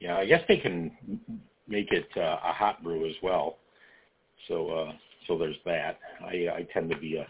Yeah, I guess they can make it a hot brew as well. So there's that. I tend to be a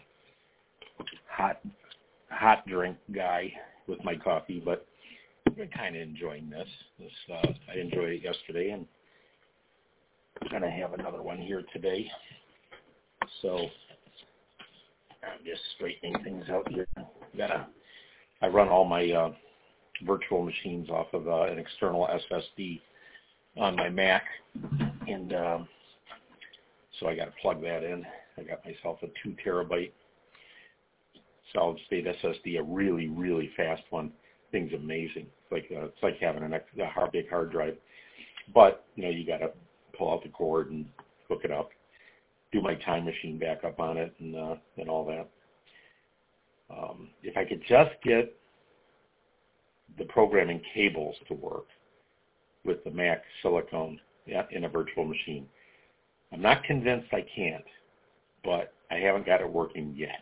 hot drink guy with my coffee, but I'm kind of enjoying this. I enjoyed it yesterday, and I'm going to have another one here today. So I'm just straightening things out here. I run all my virtual machines off of an external SSD on my Mac, and so I got to plug that in. I got myself a 2 terabyte solid state SSD, a really, really fast one. Thing's amazing. It's like having a big hard drive. But you got to pull out the cord and hook it up, do my time machine backup on it, and all that. If I could just get the programming cables to work with the Mac Silicone in a virtual machine. I'm not convinced I can't, but I haven't got it working yet.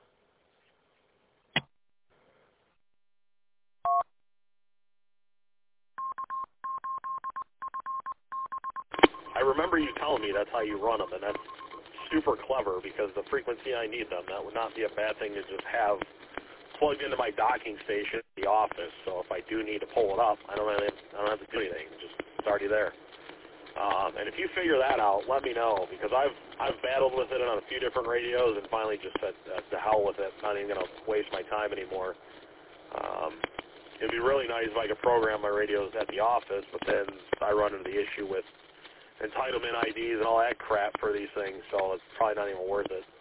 I remember you telling me that's how you run them, and that's super clever because the frequency I need them, that would not be a bad thing to just have plugged into my docking station at the office. So if I do need to pull it up, I don't have to do anything. Just it's already there. And if you figure that out, let me know because I've battled with it on a few different radios and finally just said to hell with it. Not even going to waste my time anymore. It'd be really nice if I could program my radios at the office, but then I run into the issue with entitlement IDs and all that crap for these things, so it's probably not even worth it.